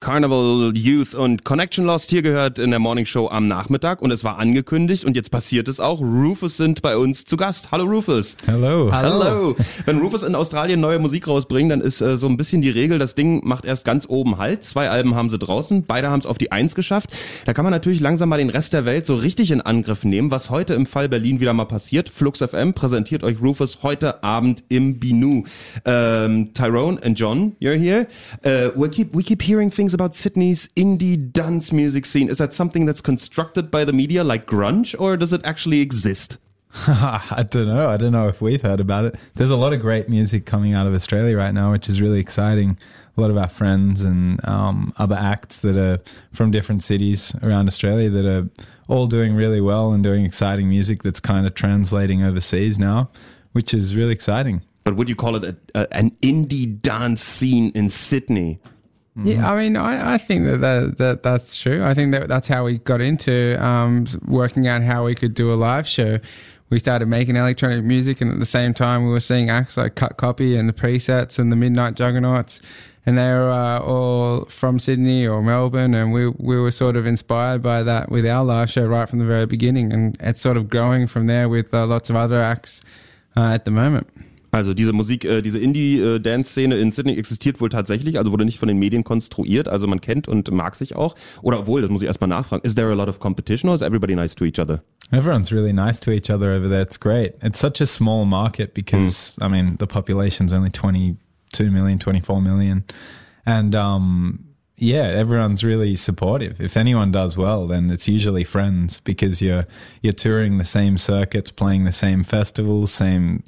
Carnival Youth und Connection Lost hier gehört in der Morning Show am Nachmittag und es war angekündigt und jetzt passiert es auch. Rufus sind bei uns zu Gast. Hallo Rufus. Hello. Hallo. Wenn Rufus in Australien neue Musik rausbringt, dann ist so ein bisschen die Regel, das Ding macht erst ganz oben Halt. 2 Alben haben sie draußen, beide haben es auf die 1 geschafft. Da kann man natürlich langsam mal den Rest der Welt so richtig in Angriff nehmen, was heute im Fall Berlin wieder mal passiert. Flux FM präsentiert euch Rufus heute Abend im Binu. Tyrone and John, you're here. We keep hearing things about Sydney's indie dance music scene. Is that something that's constructed by the media like grunge, or does it actually exist? I don't know. I don't know if we've heard about it. There's a lot of great music coming out of Australia right now, which is really exciting. A lot of our friends and other acts that are from different cities around Australia that are all doing really well and doing exciting music that's kind of translating overseas now, which is really exciting. But would you call it an indie dance scene in Sydney? Yeah, I mean, I think that's true. I think that's how we got into working out how we could do a live show. We started making electronic music, and at the same time we were seeing acts like Cut Copy and the Presets and the Midnight Juggernauts, and they were all from Sydney or Melbourne, and we were sort of inspired by that with our live show right from the very beginning, and it's sort of growing from there with lots of other acts at the moment. Also diese Musik, diese Indie-Dance-Szene in Sydney existiert wohl tatsächlich, also wurde nicht von den Medien konstruiert, also man kennt und mag sich auch. Oder obwohl, das muss ich erstmal nachfragen, is there a lot of competition or is everybody nice to each other? Everyone's really nice to each other over there. It's great. It's such a small market because, I mean, the population's only 22 million, 24 million. And, yeah, everyone's really supportive. If anyone does well, then it's usually friends because you're touring the same circuits, playing the same festivals, same...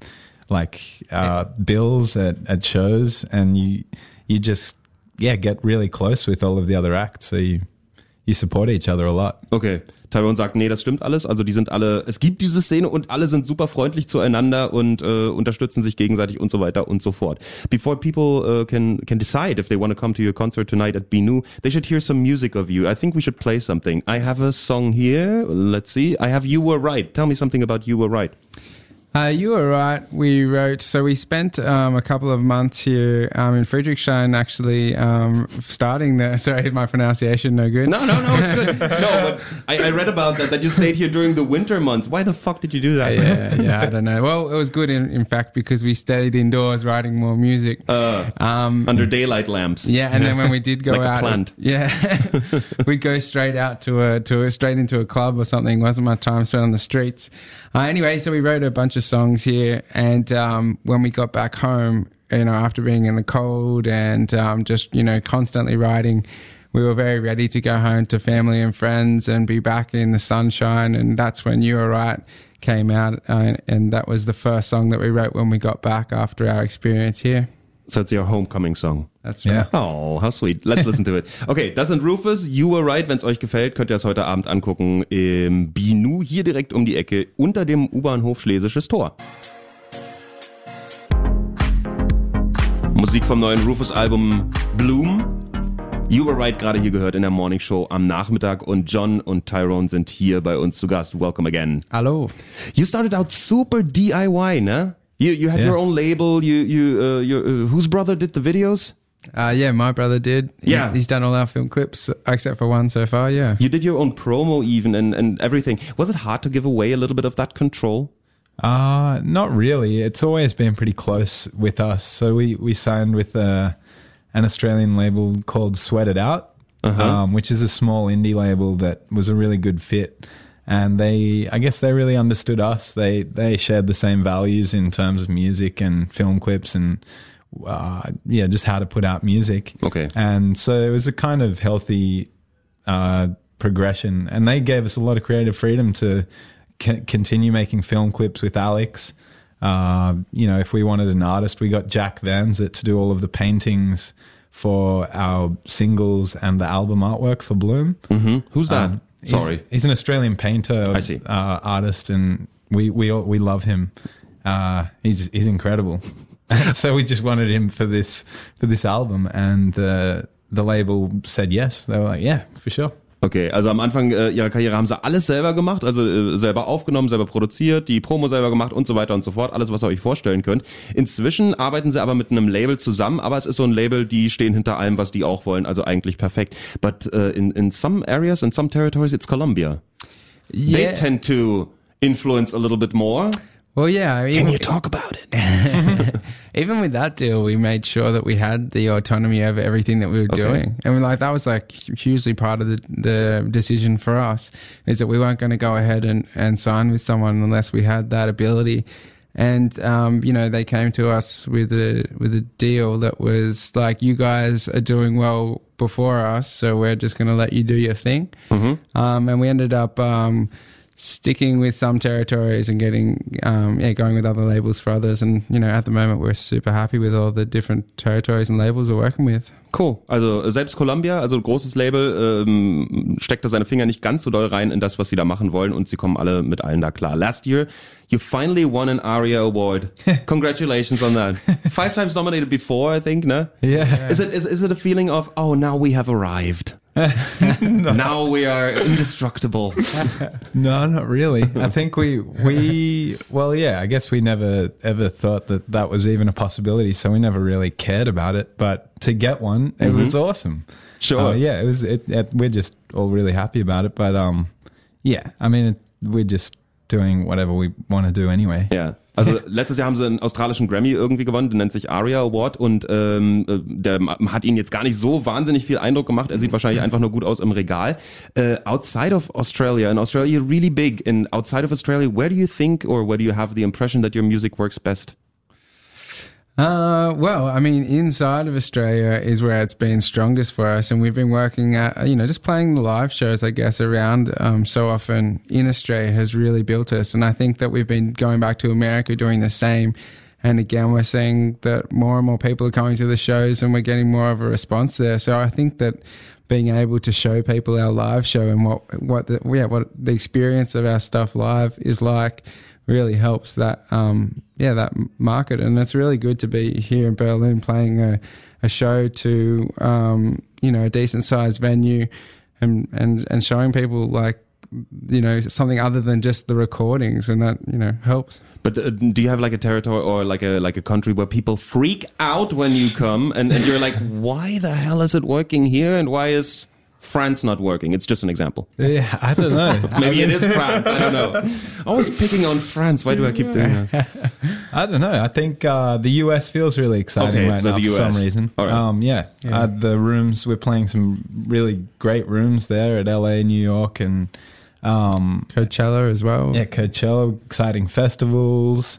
bills at shows, and you just get really close with all of the other acts, so you support each other a lot. Okay, Tyrone sagt, nee, das stimmt alles, also die sind alle, es gibt diese Szene und alle sind super freundlich zueinander und unterstützen sich gegenseitig und so weiter und so fort. Before people can decide if they want to come to your concert tonight at Binu, they should hear some music of you. I think we should play something. I have a song here, let's see. I have You Were Right. Tell me something about You Were Right. You were right. We spent a couple of months here in Friedrichshain actually starting sorry, my pronunciation no good. No, it's good. No, but I read about that you stayed here during the winter months. Why the fuck did you do that? Yeah, I don't know. Well, it was good in fact because we stayed indoors writing more music. Under daylight lamps. Yeah, and then when we did go like out... a plant. We'd go straight out straight into a club or something. Wasn't much time spent on the streets. Anyway, so we wrote a bunch of songs here, and when we got back home, after being in the cold and just constantly writing, we were very ready to go home to family and friends and be back in the sunshine, and that's when You Were Right came out, and that was the first song that we wrote when we got back after our experience here. So it's your homecoming song. That's right. Yeah. Oh, how sweet. Let's listen to it. Okay, das sind Rufus, You Were Right. Wenn es euch gefällt, könnt ihr es heute Abend angucken im Binu, hier direkt um die Ecke, unter dem U-Bahnhof Schlesisches Tor. Musik vom neuen Rufus-Album Bloom. You Were Right gerade hier gehört in der Morning Show am Nachmittag und John und Tyrone sind hier bei uns zu Gast. Welcome again. Hallo. You started out super DIY, ne? You had your own label. Whose brother did the videos? Yeah, my brother did. He's done all our film clips except for one so far. Yeah. You did your own promo even and everything. Was it hard to give away a little bit of that control? Not really. It's always been pretty close with us. So we signed with an Australian label called Sweat It Out, which is a small indie label that was a really good fit. And I guess they really understood us. They shared the same values in terms of music and film clips and just how to put out music. Okay. And so it was a kind of healthy progression. And they gave us a lot of creative freedom to continue making film clips with Alex. If we wanted an artist, we got Jack Vanzit to do all of the paintings for our singles and the album artwork for Bloom. Mm-hmm. Who's that? Sorry. He's an Australian painter, I see. Artist, and we love him. He's incredible. So we just wanted him for this album, and the label said yes. They were like, yeah, for sure. Okay, also am Anfang ihrer Karriere haben sie alles selber gemacht, also selber aufgenommen, selber produziert, die Promo selber gemacht und so weiter und so fort, alles, was ihr euch vorstellen könnt. Inzwischen arbeiten sie aber mit einem Label zusammen, aber es ist so ein Label, die stehen hinter allem, was die auch wollen, also eigentlich perfekt. But in some areas, in some territories, it's Colombia. Yeah. They tend to influence a little bit more. Well, yeah. I mean, Can you talk about it? even with that deal, we made sure that we had the autonomy over everything that we were doing. And that was like hugely part of the decision for us, is that we weren't going to go ahead and sign with someone unless we had that ability. And, they came to us with a deal that was like, you guys are doing well before us, so we're just going to let you do your thing. Mm-hmm. And we ended up, sticking with some territories and going with other labels for others. And, at the moment we're super happy with all the different territories and labels we're working with. Cool. Also selbst Columbia, also ein großes Label, steckt da seine Finger nicht ganz so doll rein in das, was sie da machen wollen, und sie kommen alle mit allen da klar. Last year, you finally won an ARIA award. Congratulations on that. 5 times nominated before, I think, no? Yeah. Is it a feeling of, oh, now we have arrived? No. Now we are indestructible. No, not really. I think I guess we never ever thought that was even a possibility, so we never really cared about it. But to get one, it was awesome. Sure. Yeah, we're just all really happy about it. But we're just doing whatever we want to do anyway. Ja. Also letztes Jahr haben sie einen australischen Grammy irgendwie gewonnen, der nennt sich ARIA Award, und der hat ihnen jetzt gar nicht so wahnsinnig viel Eindruck gemacht. Er sieht wahrscheinlich einfach nur gut aus im Regal. Outside of Australia, in Australia you're really big, and outside of Australia, where do you think, or where do you have the impression that your music works best? Inside of Australia is where it's been strongest for us, and we've been working at, just playing the live shows, I guess, around so often in Australia has really built us. And I think that we've been going back to America doing the same. And again, we're seeing that more and more people are coming to the shows, and we're getting more of a response there. So I think that being able to show people our live show and what the experience of our stuff live is like really helps that that market. And it's really good to be here in Berlin playing a show to a decent sized venue and showing people something other than just the recordings, and that helps. But do you have like a territory or like a country where people freak out when you come and you're like, why the hell is it working here, and why is France not working? It's just an example. Yeah, I don't know. Maybe it is France. I don't know. Always picking on France. Why do I keep doing that? I don't know. I think the US feels really exciting right now for some reason. All right. The rooms, we're playing some really great rooms there at LA, New York, and Coachella as well. Yeah, Coachella, exciting festivals.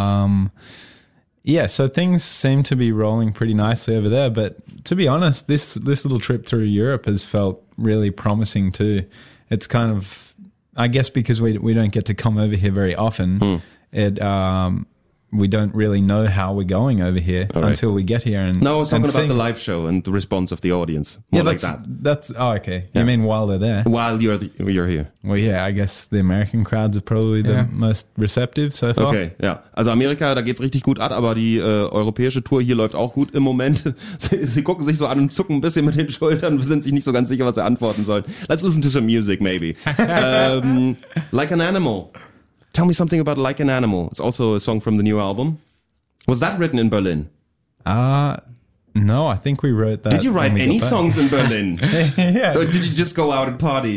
So things seem to be rolling pretty nicely over there. But to be honest, this little trip through Europe has felt really promising too. It's kind of, I guess, because we don't get to come over here very often. We don't really know how we're going over here until we get here. And no, I was talking about the live show and the response of the audience. More like that. That's okay. Yeah. You mean while they're there? While you're here. Well, yeah, I guess the American crowds are probably the most receptive so far. Okay, ja. Also Amerika, da geht's richtig gut ab, aber die europäische Tour hier läuft auch gut im Moment. Sie gucken sich so an und zucken ein bisschen mit den Schultern, sind sich nicht so ganz sicher, was sie antworten sollen. Let's listen to some music, maybe. Like an Animal. Tell me something about Like an Animal. It's also a song from the new album. Was that written in Berlin? No, I think we wrote that. Did you write any songs in Berlin? Yeah. Or did you just go out and party?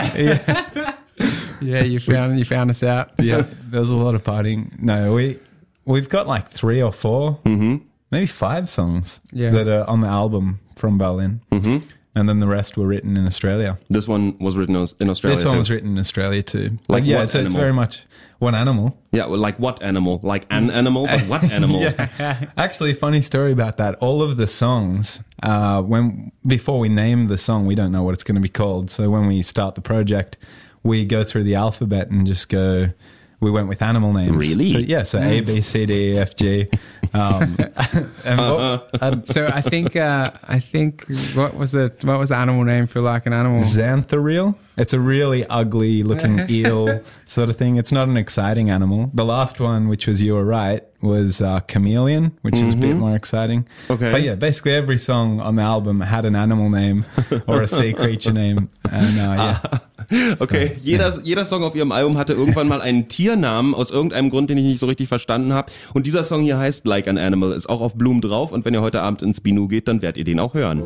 Yeah, you found us out. Yeah, there was a lot of partying. No, we've got like 3 or 4, maybe 5 songs that are on the album from Berlin. Mm-hmm. And then the rest were written in Australia. This one was written in Australia. This one was written in Australia too. It's very much one animal. Yeah, well, like what animal? Like an animal, but what animal? Yeah. Actually, funny story about that. All of the songs, before we name the song, we don't know what it's going to be called. So when we start the project, we go through the alphabet and just go, we went with animal names. Really? Yeah, so A, B, C, D, E, F, G. So I think what was the animal name for like an animal? Xanthorrhea. It's a really ugly looking eel sort of thing. It's not an exciting animal. The last one, which was You Were Right, was chameleon, which is a bit more exciting. Okay. But yeah, basically every song on the album had an animal name or a sea creature name. And yeah. Okay, jeder Song auf ihrem Album hatte irgendwann mal einen Tiernamen, aus irgendeinem Grund, den ich nicht so richtig verstanden habe. Und dieser Song hier heißt Like an Animal, ist auch auf Bloom drauf. Und wenn ihr heute Abend ins Binu geht, dann werdet ihr den auch hören.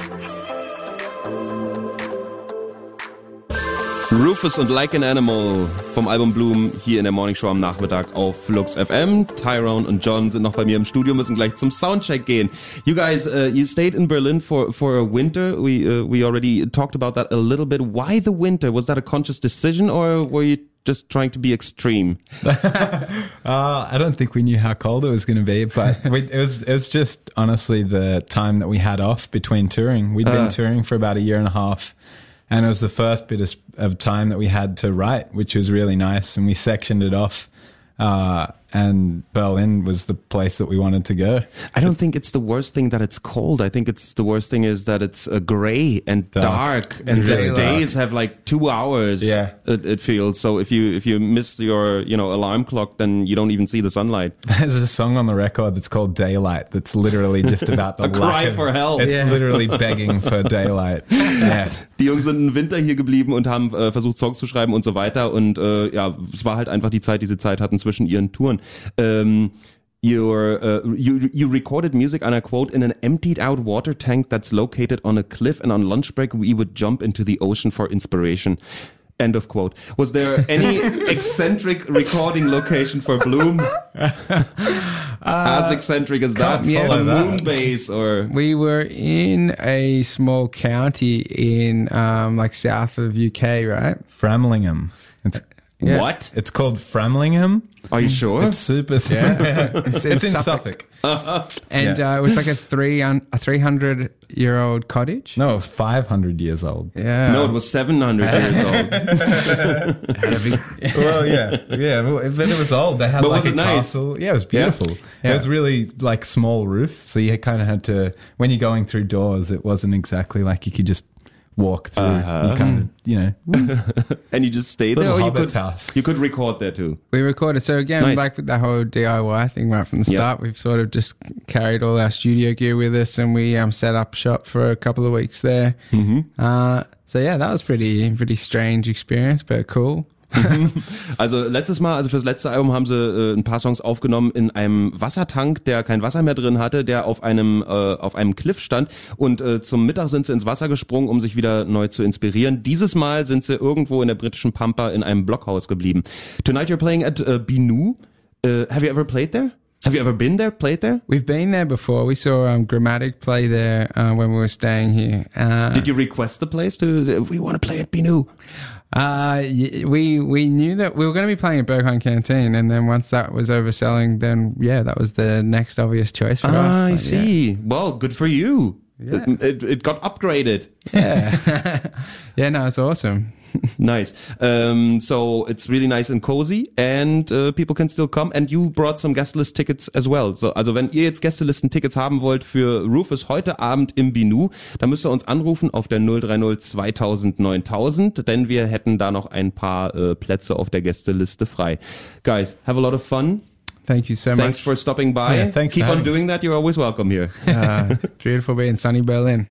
Rufus und Like an Animal vom Album Bloom hier in der Morning Show am Nachmittag auf Flux FM. Tyrone und John sind noch bei mir im Studio, müssen gleich zum Soundcheck gehen. You guys, you stayed in Berlin for a winter. We already talked about that a little bit. Why the winter? Was that a conscious decision or were you just trying to be extreme? I don't think we knew how cold it was going to be, but it was just honestly the time that we had off between touring. We'd been touring for about a year and a half. And it was the first bit of time that we had to write, which was really nice. And we sectioned it off. And Berlin was the place that we wanted to go. I don't think it's the worst thing that it's cold. I think it's the worst thing is that it's gray and dark and the days have like 2 hours. Yeah. It feels. So if you miss your, alarm clock, then you don't even see the sunlight. There's a song on the record that's called Daylight that's literally just about the a cry for help. It's literally begging for daylight. Yeah. Die Jungs sind im Winter hier geblieben und haben versucht Songs zu schreiben und so weiter und es war halt einfach die Zeit, die sie Zeit hatten zwischen ihren Touren. You recorded music, and I quote, in an emptied out water tank that's located on a cliff, and on lunch break we would jump into the ocean for inspiration. End of quote. Was there any eccentric recording location for Bloom? As eccentric as that? Yeah, a moon base or? We were in a small county in like south of UK, right? Framlingham. Yeah. What? It's called Framlingham. Are you sure? It's super. Yeah. It's in Suffolk. And it was like a 300-year-old cottage. No, it was 500 years old. Yeah. No, it was 700 years old. Well, yeah, but it was old. They had but like was it a nice? castle. Yeah, it was beautiful. Yeah. It was really like small roof, so you kind of had to. When you're going through doors, it wasn't exactly like you could just walk through. You kind of, and you just stayed there. Little Or hobbit's house. You could record there too. We recorded. So again, Nice. like with that whole DIY thing right from the start, we've sort of just carried all our studio gear with us, and we set up shop for a couple of weeks there. Mm-hmm. So yeah, that was pretty strange experience, but cool. Also fürs letzte Album haben sie ein paar Songs aufgenommen in einem Wassertank, der kein Wasser mehr drin hatte, der auf einem Cliff stand und zum Mittag sind sie ins Wasser gesprungen, um sich wieder neu zu inspirieren. Dieses Mal sind sie irgendwo in der britischen Pampa in einem Blockhaus geblieben. Tonight you're playing at Binu. Have you ever played there? Have you ever been there, played there? We've been there before. We saw Grammatic play there when we were staying here. Did you request the place we want to play at Binu? We knew that we were going to be playing at Berghain Canteen, and then once that was overselling, then that was the next obvious choice for us. I see. Yeah. Well, good for you. Yeah. It got upgraded. Yeah. Yeah, no, it's awesome. Nice. So it's really nice and cozy and people can still come and you brought some Guestlist Tickets as well. So, also wenn ihr jetzt Gästelisten-Tickets haben wollt für Rufus heute Abend im Binu, dann müsst ihr uns anrufen auf der 030 2000 9000, denn wir hätten da noch ein paar Plätze auf der Gästeliste frei. Guys, have a lot of fun. Thank you so much. Thanks for stopping by. Yeah, thanks Keep for on having doing that. You're always welcome here. Beautiful being sunny Berlin.